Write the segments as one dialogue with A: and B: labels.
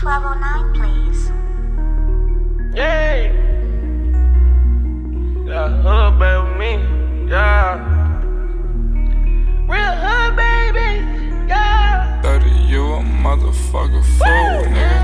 A: 1209, please.
B: Yeah. Yeah, hood baby with me. Yeah. Real hood baby. Yeah.
C: 30, you a motherfucker fool, nigga.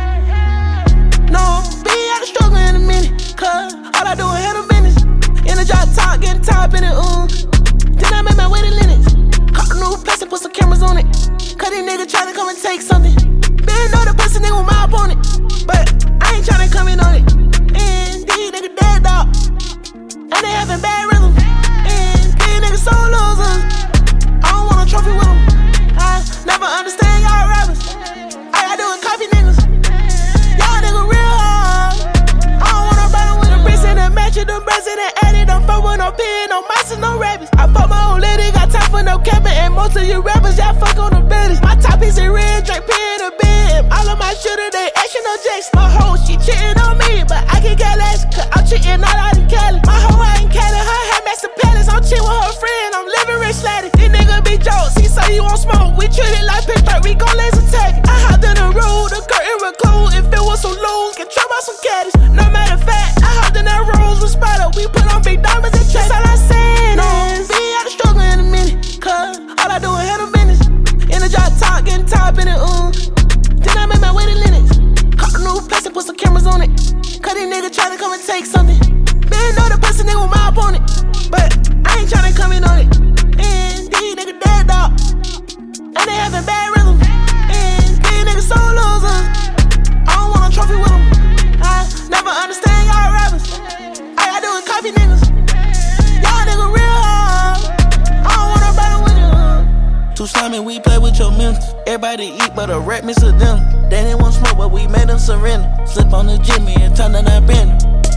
D: No, be out of struggle in a minute. Cause all I do is handle business. In the drop top, getting top in it, Then I made my way to Linux. Caught a new place and put some cameras on it. Cause these niggas tryna come and take something. Been know the pussy nigga was my opponent. But I ain't tryna come in on it. And these niggas dead dog. And they having bad rhythm. And these niggas so losers. I don't want a trophy with them. I never understand y'all rappers. All I do is copy niggas. Y'all niggas real hard. I don't want no battle with them. Bricks in the match, them breasts in the attic. Don't fuck with no pin, no mice and no rabbits. I fuck my old lady, got time for no capping. And most of you rappers, y'all fuck on the bellies. My top piece is red, drink pin the bed. All of my shooter, they action no jacks. My hoe, she cheating on me, but I can get less. Cause I'm cheating all out in Cali. My hoe out in Cali, her hair Master Palace. I'm cheating with her friend, I'm living rich lady. These niggas be jokes, he say you won't smoke. We treat it like pitch strike, we gon' laser tag it. I hopped in the road, the curtain was cold. If it was some lows, get trapped by some caddies. No matter of fact, I hopped in that rose with Spider. We put on big diamonds and checks. All I say no, be out of struggle in a minute. Cause all I do is handle business. In the drop top, getting top in it, Then I made my way to Linux. Caught a new place and put some cameras on it. Cause these niggas tryna come and take something. Been know the pussy nigga was my opponent. But I ain't tryna come in on it. And these niggas dead dog. And they having bad rhythm. And these niggas so losers. I don't want a trophy with them. I never understand y'all rappers. All I do is copy niggas. Y'all niggas real hard. I don't want no battle with you. Too slimy, we play with your mental. Everybody eat, but a rap miss a them. They didn't want smoke, but we made them surrender. Slip on the Jimmy and turn on that bender.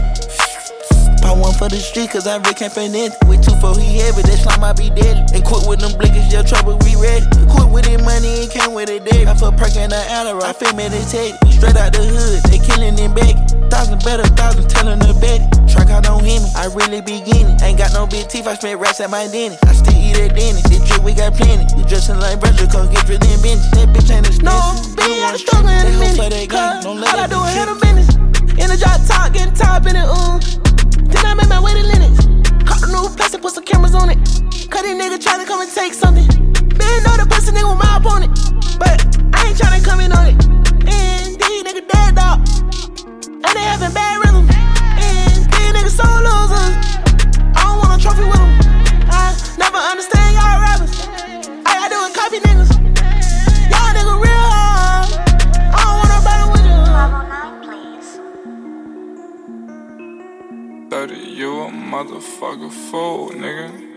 D: Pop one for the street, cause I really can't fit in. With 2-4, he heavy, that slime I be deadly. And quit with them blinkers, yeah, trouble, we ready. Quit with it money, and came with it dead. I feel perk in the Adderall, I feel meditate. We straight out the hood, they killing them back. 1,000 better, 1,000 telling the bet. Track out don't hit me, I really beginning. Ain't got no big teeth, I spent racks at my dentist. I still eat at dentist, this drip we got plenty. We dressin' like brother, come get rid in bench. That bitch ain't expensive. No, be out of struggle in a minute. Cause all I do is handle business. In the drop top, getting top in it, Then I made my way to Linux. Caught a new place and put some cameras on it. Cause these niggas tryna come and take something. Been know the pussy nigga was my opponent. But I ain't tryna come in on it. And these niggas dead dog. And they having bad rhythm. And these niggas so losers. I don't want a trophy with them. I never understand y'all rappers. All I do is copy niggas. Y'all niggas real hard. I don't want no battle with you.
A: 1209, please.
C: 30, you a motherfucker fool, nigga.